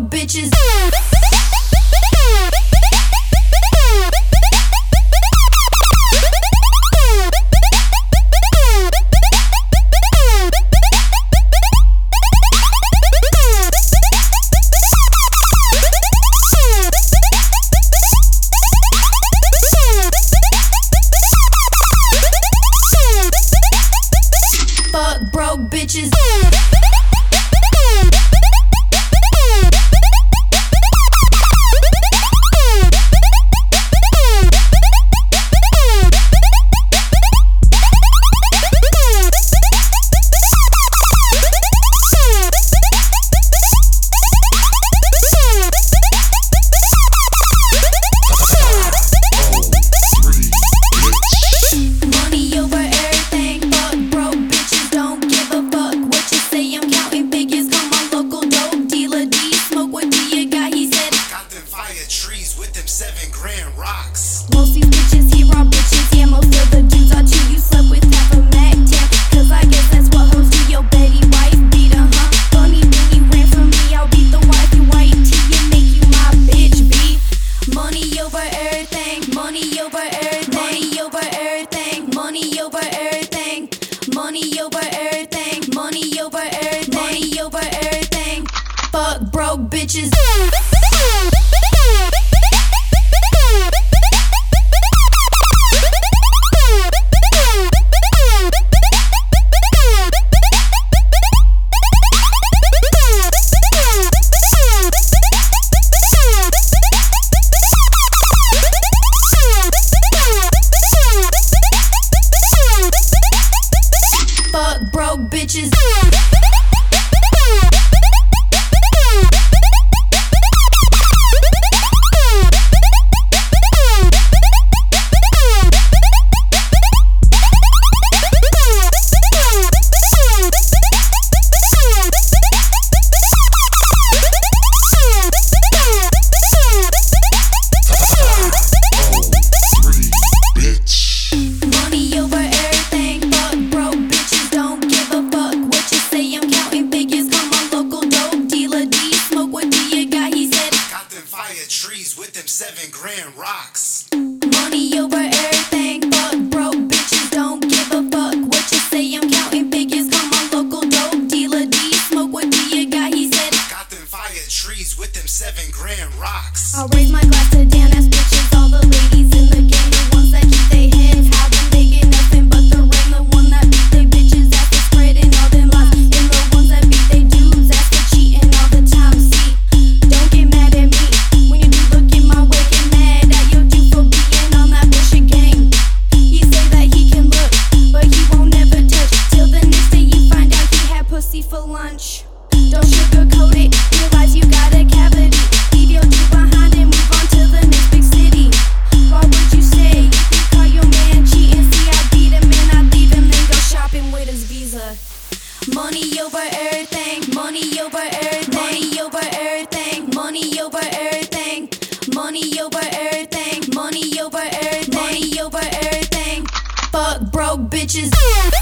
bitches. Fuck broke bitches. Trees with them 7 grand rocks. Most these bitches here are bitches. Yeah, most of the dudes are too. You slept with half a Mac 10. Cause I guess that's what hoes do. Your Betty wife beat her, huh? Funny when you ran from me. I'll beat the wife you white tee and make you my bitch, B. Money over everything. Money over everything. Money over everything. Money over everything. Money over everything. Money over everything. Money over everything. Fuck broke bitches. Fuck broke bitches. Trees with them 7 grand rocks. Money over everything. Fuck broke bitches. Don't give a fuck what you say. I'm counting figures. Call my local dope dealer. Do you smoke? What do you got? He said, got them fire trees with them 7 grand rocks. I'll raise my glass to down ass bitches. All the ladies in the game, the ones that keep their heads high when they get nothing but the rain. The one that beat they bitches after spreading all them lies. And the ones that beat they dudes after cheating all the time. See, don't get mad at me when you do look in my way. Get mad at your dude for being on that bullshit gang. He say that he can look, but he won't never touch. Till the next day you find out he had pussy for lunch. Don't sugarcoat it, realize you got a cavity. Leave your dude behind and move on to the next big city. What would you say? You call your man cheating. See, I beat him and I leave him, then go shopping with his visa. Money over everything. Money over everything. Money over everything. Money over everything. Money over everything. Money over everything. Money over everything. Fuck broke bitches.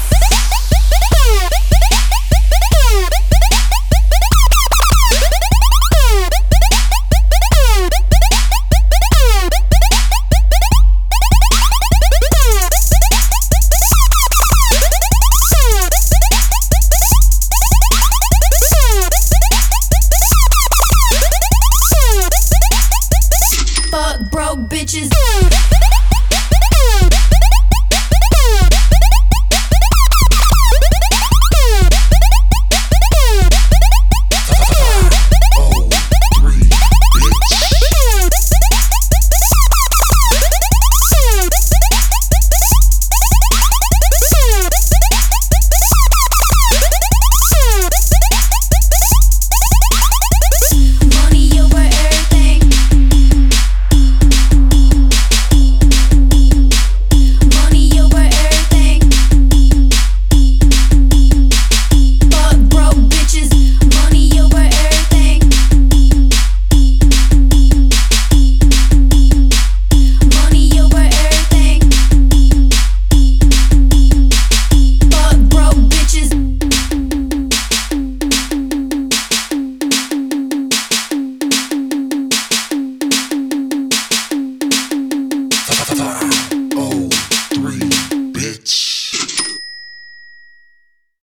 Fuck broke bitches. 5, 0, 3,